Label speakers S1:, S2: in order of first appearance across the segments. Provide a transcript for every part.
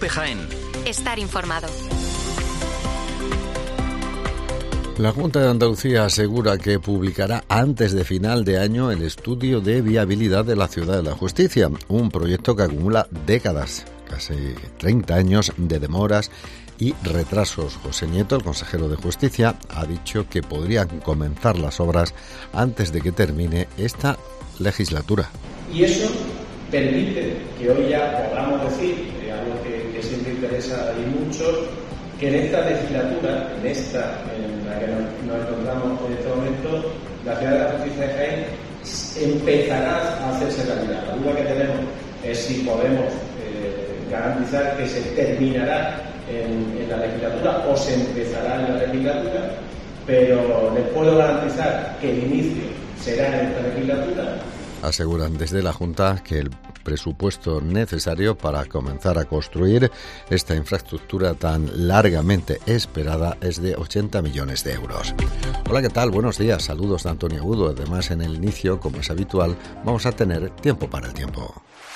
S1: COPE Jaén.
S2: Estar informado.
S3: La Junta de Andalucía asegura que publicará antes de final de año el estudio de viabilidad de la Ciudad de la Justicia, un proyecto que acumula décadas, casi 30 años de demoras y retrasos. José Nieto, el consejero de Justicia, ha dicho que podrían comenzar las obras antes de que termine esta legislatura.
S4: Y eso permite que hoy ya podamos decir, algo que siempre interesa y mucho, que en esta legislatura, en la que nos encontramos en este momento, la Ciudad de la Justicia de Jaén empezará a hacerse realidad. La duda que tenemos es si podemos garantizar que se terminará en la legislatura o se empezará en la legislatura, pero les puedo garantizar que el inicio será en esta legislatura.
S3: Aseguran desde la Junta que el presupuesto necesario para comenzar a construir esta infraestructura tan largamente esperada es de 80 millones de euros. Hola, ¿qué tal? Buenos días. Saludos de Antonio Agudo. Además, en el inicio, como es habitual, vamos a tener tiempo para el tiempo.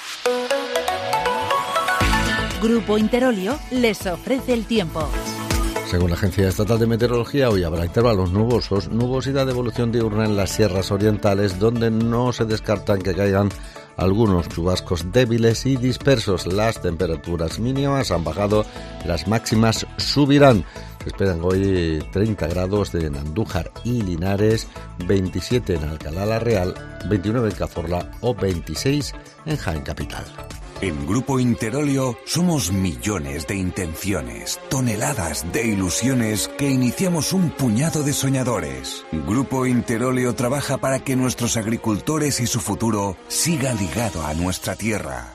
S5: Grupo Interolio les ofrece el tiempo.
S3: Según la Agencia Estatal de Meteorología, hoy habrá intervalos nubosos, nubosidad de evolución diurna en las sierras orientales, donde no se descartan que caigan algunos chubascos débiles y dispersos. Las temperaturas mínimas han bajado, las máximas subirán. Se esperan hoy 30 grados en Andújar y Linares, 27 en Alcalá la Real, 29 en Cazorla o 26 en Jaén Capital.
S6: En Grupo Interolio somos millones de intenciones, toneladas de ilusiones que iniciamos un puñado de soñadores. Grupo Interolio trabaja para que nuestros agricultores y su futuro siga ligado a nuestra tierra.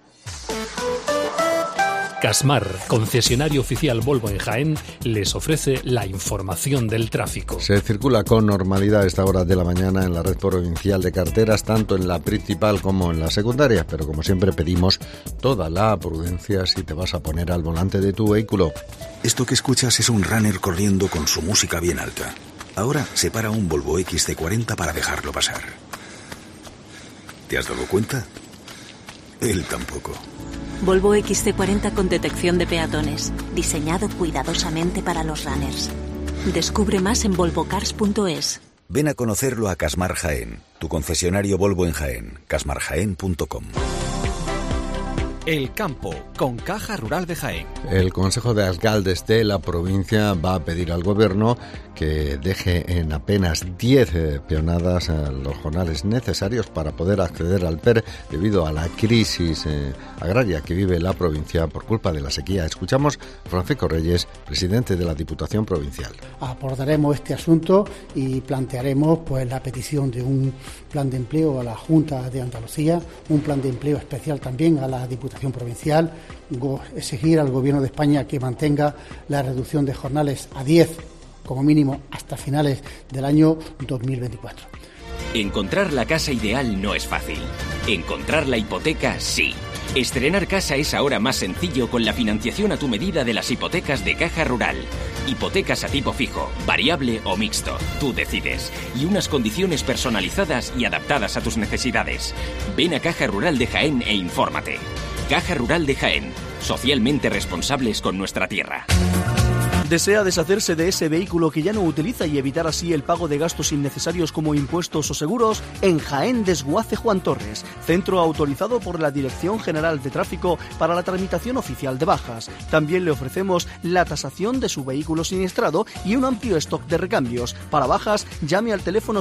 S7: Casmar, concesionario oficial Volvo en Jaén, les ofrece la información del tráfico.
S3: Se circula con normalidad a esta hora de la mañana en la red provincial de carreteras, tanto en la principal como en la secundaria, pero como siempre pedimos toda la prudencia si te vas a poner al volante de tu vehículo.
S8: Esto que escuchas es un runner corriendo con su música bien alta. Ahora se para un Volvo XC40 para dejarlo pasar. ¿Te has dado cuenta? Él tampoco.
S9: Volvo XC40 con detección de peatones, diseñado cuidadosamente para los runners. Descubre más en volvocars.es.
S8: Ven a conocerlo a Casmar Jaén, tu concesionario Volvo en Jaén, casmarjaén.com.
S1: El campo, con Caja Rural de Jaén.
S3: El Consejo de Alcaldes de la provincia va a pedir al Gobierno que deje en apenas 10 peonadas los jornales necesarios para poder acceder al PER debido a la crisis agraria que vive la provincia por culpa de la sequía. Escuchamos a Francisco Reyes, presidente de la Diputación Provincial.
S10: Abordaremos este asunto y plantearemos la petición de un plan de empleo a la Junta de Andalucía, un plan de empleo especial también a la Diputación Provincial, exigir al Gobierno de España que mantenga la reducción de jornales a 10 como mínimo hasta finales del año 2024.
S11: Encontrar la casa ideal no es fácil. Encontrar la hipoteca, sí. Estrenar casa es ahora más sencillo con la financiación a tu medida de las hipotecas de Caja Rural. Hipotecas a tipo fijo, variable o mixto. Tú decides. Y unas condiciones personalizadas y adaptadas a tus necesidades. Ven a Caja Rural de Jaén e infórmate. Caja Rural de Jaén. Socialmente responsables con nuestra tierra.
S12: ¿Desea deshacerse de ese vehículo que ya no utiliza y evitar así el pago de gastos innecesarios como impuestos o seguros? En Jaén Desguace Juan Torres, centro autorizado por la Dirección General de Tráfico para la tramitación oficial de bajas. También le ofrecemos la tasación de su vehículo siniestrado y un amplio stock de recambios. Para bajas, llame al teléfono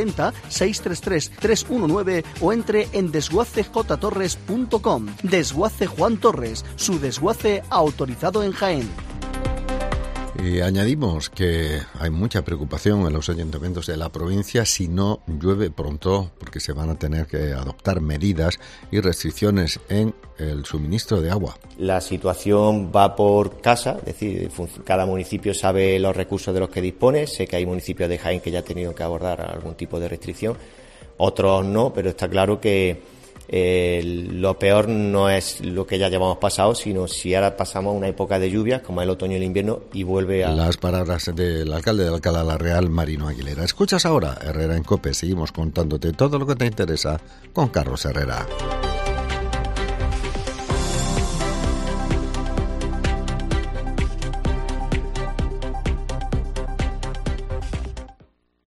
S12: 670-633-319 o entre en desguacejtorres.com. Desguace Juan Torres, su desguace autorizado en Jaén.
S3: Y añadimos que hay mucha preocupación en los ayuntamientos de la provincia si no llueve pronto, porque se van a tener que adoptar medidas y restricciones en el suministro de agua.
S13: La situación va por casa, es decir, cada municipio sabe los recursos de los que dispone. Sé que hay municipios de Jaén que ya han tenido que abordar algún tipo de restricción, otros no, pero está claro que lo peor no es lo que ya llevamos pasado, sino si ahora pasamos una época de lluvias como el otoño y el invierno y vuelve a...
S3: Las palabras del alcalde de Alcalá la Real, Marino Aguilera. Escuchas ahora Herrera en COPE. Seguimos contándote todo lo que te interesa con Carlos Herrera.